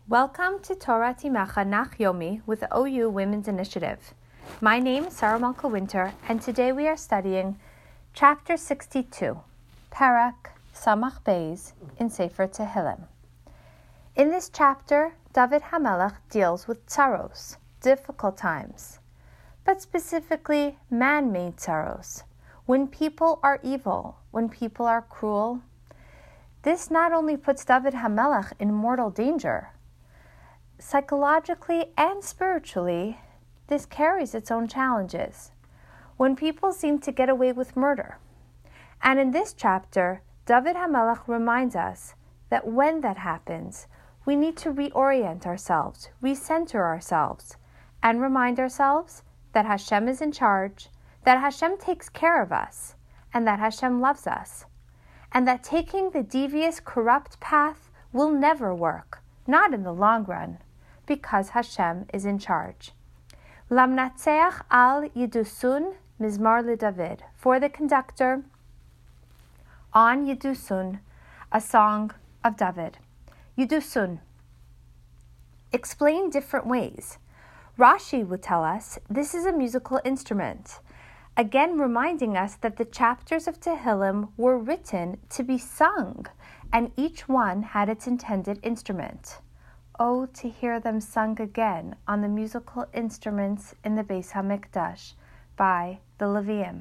Welcome to Torah Timecha Nach Yomi with the OU Women's Initiative. My name is Sarah Malka Winter, and today we are studying Chapter 62, Perek Samach Beis in Sefer Tehillim. In this chapter, David HaMelech deals with tsaros, difficult times, but specifically man-made tsaros, when people are evil, when people are cruel. This not only puts David HaMelech in mortal danger, psychologically and spiritually, this carries its own challenges. When people seem to get away with murder. And in this chapter, David HaMelech reminds us that when that happens, we need to reorient ourselves, recenter ourselves, and remind ourselves that Hashem is in charge, that Hashem takes care of us, and that Hashem loves us, and that taking the devious, corrupt path will never work, not in the long run, because Hashem is in charge. Lamnatzeach al Yidusun Mizmar LeDavid, for the conductor on Yidusun, a song of David. Yidusun, explained different ways. Rashi would tell us this is a musical instrument, again reminding us that the chapters of Tehillim were written to be sung, and each one had its intended instrument. Oh, to hear them sung again on the musical instruments in the Beis HaMikdash by the Leviim.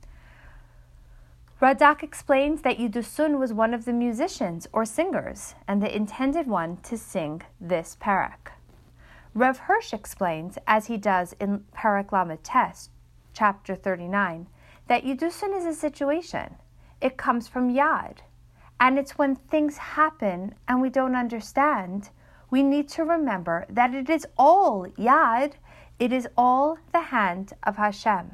Radak explains that Yidusun was one of the musicians or singers, and the intended one to sing this Perek. Rav Hirsch explains, as he does in Perek Lamed Tes, chapter 39, that Yidusun is a situation. It comes from Yad, and it's when things happen and we don't understand, we need to remember that it is all Yad, it is all the hand of Hashem.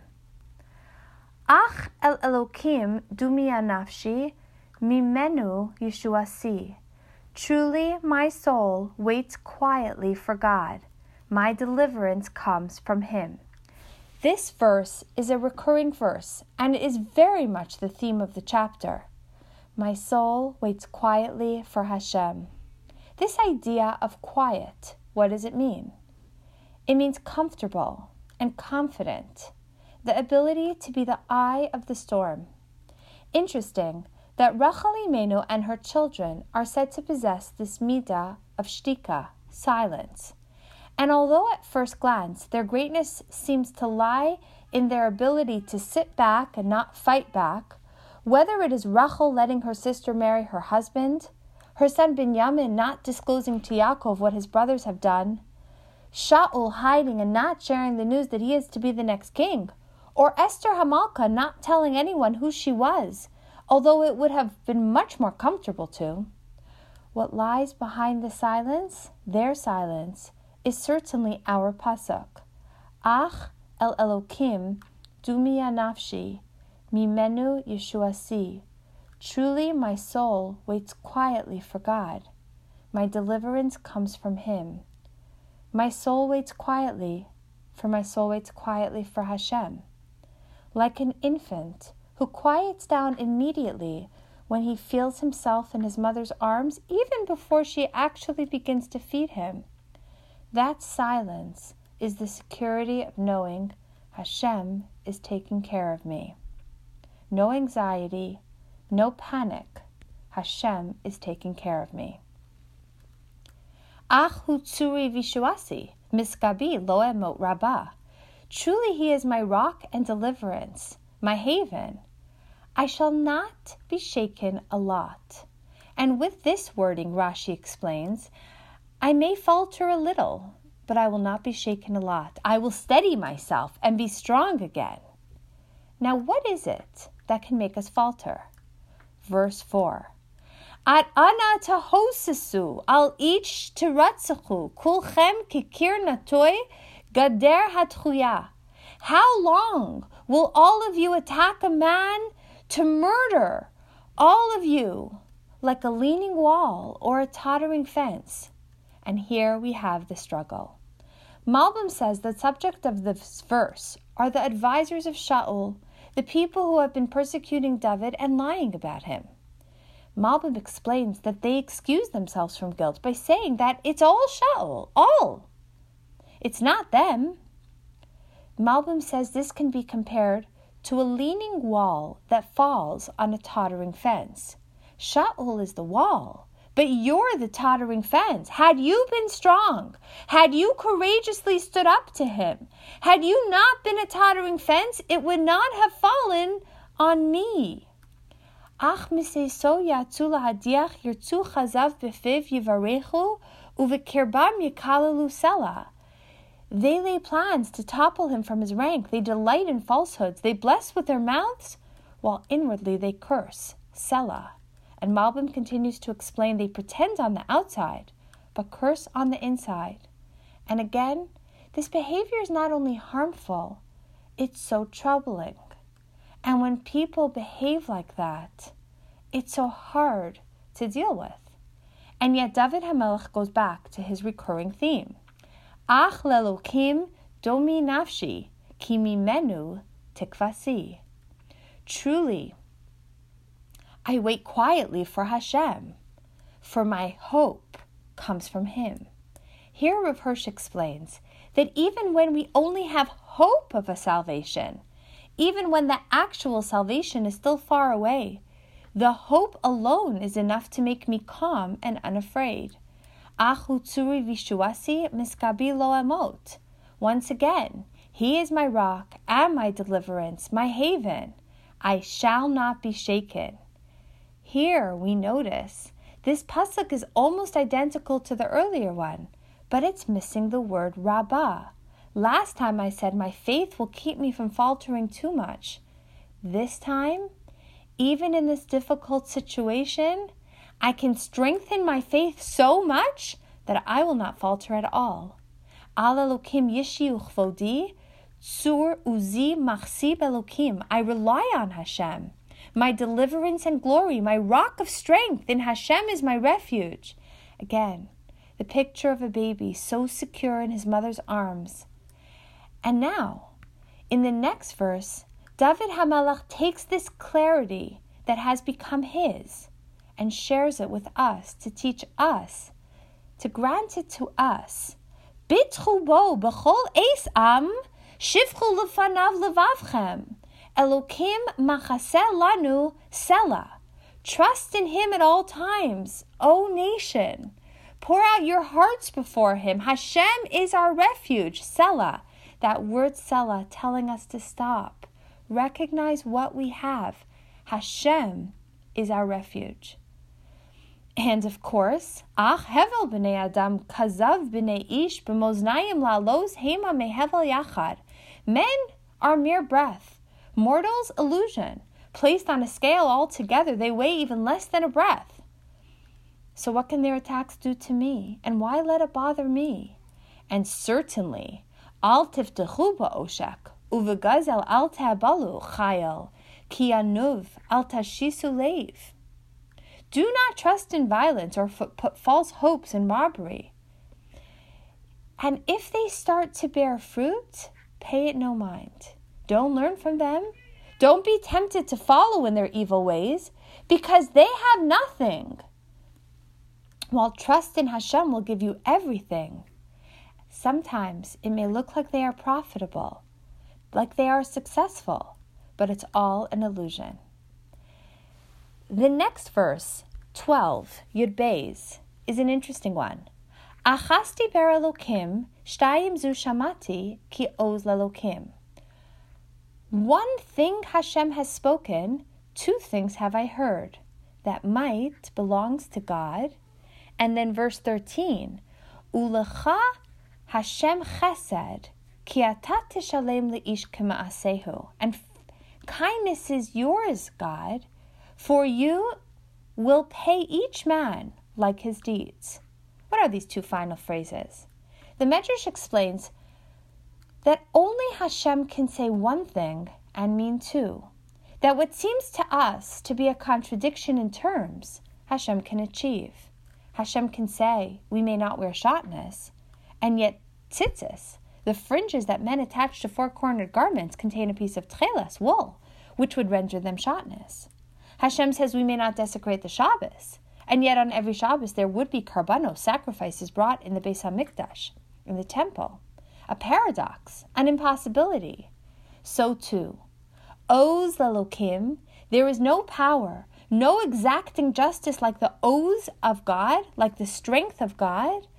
Ach el Elokim dumia nafshi, mimenu Yeshuasi. Truly my soul waits quietly for God. My deliverance comes from Him. This verse is a recurring verse, and it is very much the theme of the chapter. My soul waits quietly for Hashem. This idea of quiet, what does it mean? It means comfortable and confident, the ability to be the eye of the storm. Interesting that Rachel Imenu and her children are said to possess this midah of shtika, silence. And although at first glance their greatness seems to lie in their ability to sit back and not fight back, whether it is Rachel letting her sister marry her husband, her son Binyamin not disclosing to Yaakov what his brothers have done, Shaul hiding and not sharing the news that he is to be the next king, or Esther Hamalka not telling anyone who she was, although it would have been much more comfortable to. What lies behind the silence, their silence, is certainly our pasuk. Ach el Elokim dumia nafshi, mimenu Yeshuasi. Truly my soul waits quietly for God. My deliverance comes from Him. My soul waits quietly, for my soul waits quietly for Hashem. Like an infant who quiets down immediately when he feels himself in his mother's arms, even before she actually begins to feed him. That silence is the security of knowing Hashem is taking care of me. No anxiety, no panic. Hashem is taking care of me. Ach hu tzuri vishuasi, miskabi lo emot rabah. Truly He is my rock and deliverance, my haven. I shall not be shaken a lot. And with this wording, Rashi explains, I may falter a little, but I will not be shaken a lot. I will steady myself and be strong again. Now what is it that can make us falter? Verse 4. At ana tahosasu al ich tiratzachu kulchem kikir natoi gader hatchuya. How long will all of you attack a man to murder, all of you, like a leaning wall or a tottering fence? And here we have the struggle. Malbim says the subject of this verse are the advisors of Shaul, the people who have been persecuting David and lying about him. Malbim explains that they excuse themselves from guilt by saying that it's all Shaul, all. It's not them. Malbim says this can be compared to a leaning wall that falls on a tottering fence. Shaul is the wall, but you're the tottering fence. Had you been strong, had you courageously stood up to him, had you not been a tottering fence, it would not have fallen on me. Ach miseso yatzu lahadiach yirtzu chazav befiv yivarechu uvekirbam yikalalu sela. They lay plans to topple him from his rank. They delight in falsehoods. They bless with their mouths, while inwardly they curse. Selah. And Malbim continues to explain they pretend on the outside, but curse on the inside. And again, this behavior is not only harmful, it's so troubling. And when people behave like that, it's so hard to deal with. And yet David HaMelech goes back to his recurring theme. Ach lelokim domi nafshi, ki mimenu tikvasi. Truly, I wait quietly for Hashem, for my hope comes from Him. Here Rav Hirsch explains that even when we only have hope of a salvation, even when the actual salvation is still far away, the hope alone is enough to make me calm and unafraid. Achu tzuri vishuasi miskabi lo emot. Once again, He is my rock and my deliverance, my haven. I shall not be shaken. Here we notice this pasuk is almost identical to the earlier one, but it's missing the word rabbah. Last time I said my faith will keep me from faltering too much. This time, even in this difficult situation, I can strengthen my faith so much that I will not falter at all. Al Elokim yishiu chvodi, tzur uzi machsib Elokim. I rely on Hashem, my deliverance and glory, my rock of strength. In Hashem is my refuge. Again, the picture of a baby so secure in his mother's arms. And now, in the next verse, David HaMelech takes this clarity that has become his and shares it with us to teach us, to grant it to us. Bitchu bo b'chol eis am, shivchu lefanav levavchem. Elokim machaseh lanu selah. Trust in Him at all times, O nation. Pour out your hearts before Him. Hashem is our refuge, selah. That word selah telling us to stop. Recognize what we have. Hashem is our refuge. And of course, ach hevel b'nei adam kazav b'nei ish b'moznayim la'los hema mehevel yachad. Men are mere breath, mortals illusion. Placed on a scale altogether, they weigh even less than a breath. So what can their attacks do to me? And why let it bother me? And certainly, al tiftechu ba'oshek, uvegazel al ta'balu chayel, ki anuv al tashisu leiv. Do not trust in violence or put false hopes in robbery. And if they start to bear fruit, pay it no mind. Don't learn from them. Don't be tempted to follow in their evil ways, because they have nothing. While trust in Hashem will give you everything. Sometimes it may look like they are profitable, like they are successful, but it's all an illusion. The next verse, 12, Yud Beis, is an interesting one. Achasti ber Elokim, shtayim zu shamati, ki oz lelokim. One thing Hashem has spoken, two things have I heard. That might belongs to God. And then verse 13, Ulecha Hashem chesed, ki ata tishalem leish k'ma'asehu. And kindness is yours, God, for you will pay each man like his deeds. What are these two final phrases? The Medrash explains that only Hashem can say one thing and mean two. That what seems to us to be a contradiction in terms, Hashem can achieve. Hashem can say, we may not wear shatnez, and yet tzitzis, the fringes that men attach to four-cornered garments, contain a piece of tcheles, wool, which would render them shatnez. Hashem says we may not desecrate the Shabbos, and yet on every Shabbos there would be karbanos, sacrifices brought in the Beis HaMikdash, in the temple. A paradox, an impossibility. So too, Oz Lelokim, there is no power, no exacting justice like the Oz of God, like the strength of God.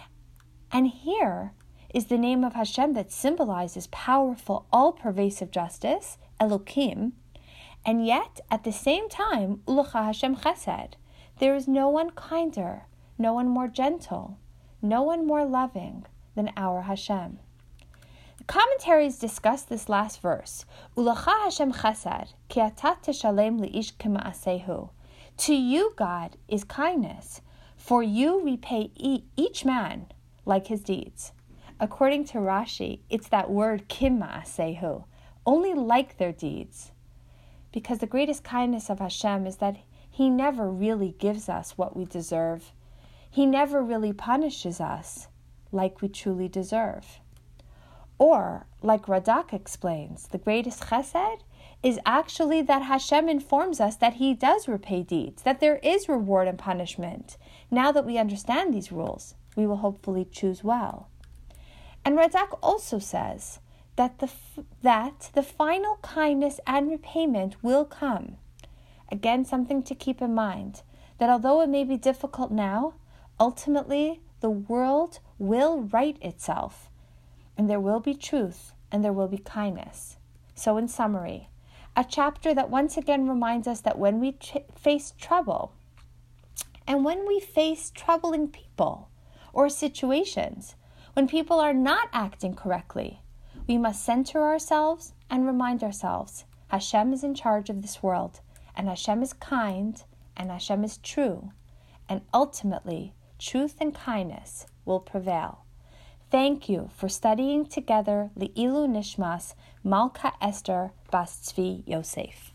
And here is the name of Hashem that symbolizes powerful, all-pervasive justice, Elokim, and yet, at the same time, Ulecha Hashem Chesed, there is no one kinder, no one more gentle, no one more loving than our Hashem. The commentaries discuss this last verse, Ulecha Hashem Chesed, ki ata teshalem li'ish k'ma'asehu. To you, God, is kindness, for you repay each man like his deeds. According to Rashi, it's that word k'ma'asehu, only like their deeds. Because the greatest kindness of Hashem is that He never really gives us what we deserve. He never really punishes us like we truly deserve. Or, like Radak explains, the greatest chesed is actually that Hashem informs us that He does repay deeds, that there is reward and punishment. Now that we understand these rules, we will hopefully choose well. And Radak also says that the final kindness and repayment will come. Again, something to keep in mind, that although it may be difficult now, ultimately the world will right itself, and there will be truth, and there will be kindness. So in summary, a chapter that once again reminds us that when we face trouble, and when we face troubling people or situations, when people are not acting correctly, we must center ourselves and remind ourselves Hashem is in charge of this world, and Hashem is kind, and Hashem is true, and ultimately truth and kindness will prevail. Thank you for studying together Le'ilu Nishmas Malka Esther Bas Tzvi Yosef.